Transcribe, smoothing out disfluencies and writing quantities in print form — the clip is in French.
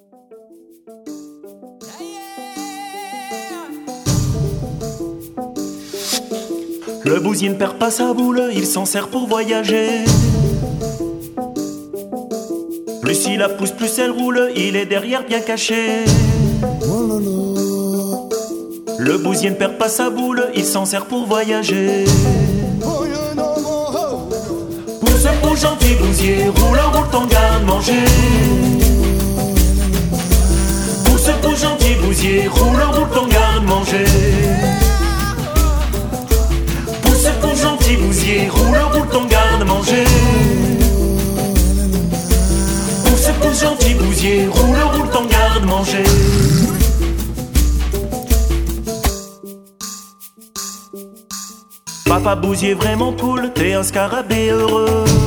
Le bousier ne perd pas sa boule, il s'en sert pour voyager. Plus il la pousse, plus elle roule, il est derrière bien caché. Le bousier ne perd pas sa boule, il s'en sert pour voyager. Pour ce beau gentil bousier, roule ton garde-manger. Pour ce beau gentil bousier, roule ton garde-manger. Pour ce beau gentil bousier, roule ton garde-manger. Pour ce beau gentil bousier, roule ton garde-manger. Papa bousier vraiment cool, t'es un scarabée heureux.